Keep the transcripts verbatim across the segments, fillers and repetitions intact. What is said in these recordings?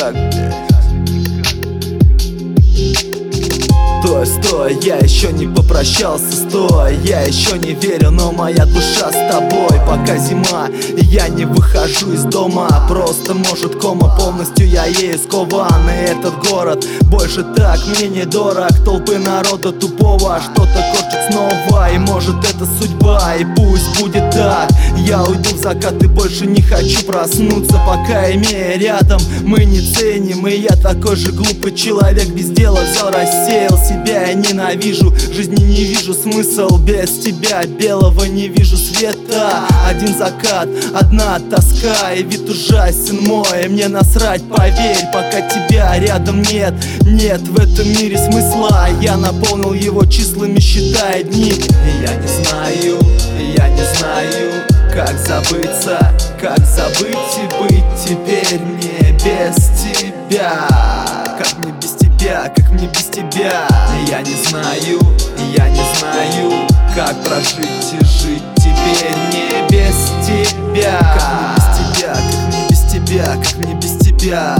никак, блядь. Стой, стой, я еще не попрощался, стой. Я еще не верю, но моя душа с тобой. Пока зима, и я не выхожу из дома. Просто может кома, полностью я ею скован. И этот город больше так мне не дорог. Толпы народа тупого, что-то корчит снова. И может это судьба, и пусть будет так. Я уйду в закат и больше не хочу проснуться. Пока имея рядом, мы не ценим. И я такой же глупый человек, без дела взял, рассеял себя. Я ненавижу, жизни не вижу смысл без тебя. Белого не вижу света. Один закат, одна тоска, и вид ужасен мой. Мне насрать, поверь, пока тебя рядом нет. Нет в этом мире смысла. Я наполнил его числами, считая дни. И я не знаю, я не знаю, как забыться, как забыть и быть теперь мне без тебя. Как мне без тебя, как мне без тебя? Я не знаю, я не знаю, как прожить и жить теперь не без тебя. Как мне без тебя, как мне без тебя, как мне без тебя?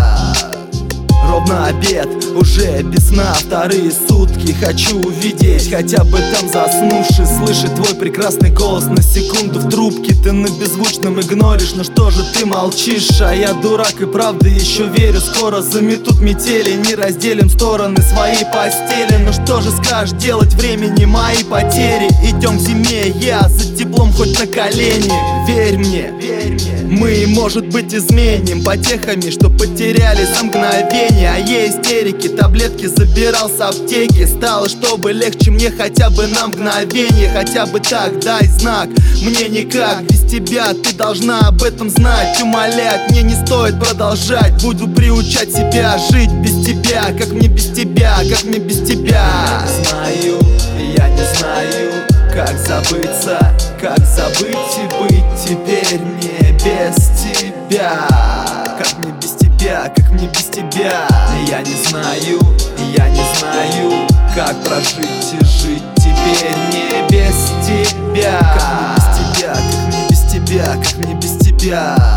Ровно обед, уже без сна, вторые сутки. Хочу увидеть, хотя бы там заснувший, слышать твой прекрасный голос на секунду в трубке. Ты на беззвучном игноришь, но что же ты молчишь? А я дурак и правда еще верю, скоро заметут метели. Не разделим стороны своей постели. Ну что же скажешь делать, времени мои потери? Идем в зиме, я за теплом хоть на колени. Верь мне, верь мне, мы, может быть, изменим потехами, что потеряли за мгновение. А я истерики, таблетки забирал с аптеки. Стало, чтобы легче мне хотя бы на мгновение. Хотя бы так, дай знак, мне никак. Без тебя ты должна об этом знать. Умолять мне не стоит продолжать. Буду приучать себя жить без тебя. Как мне без тебя, как мне без тебя? Я не знаю, я не знаю, как забыться, как забыть и быть теперь мне без тебя. Как мне без тебя, как мне без тебя? Я не знаю, я не знаю, как прожить и жить теперь не без тебя. Как мне без тебя, как мне без тебя, как мне без тебя?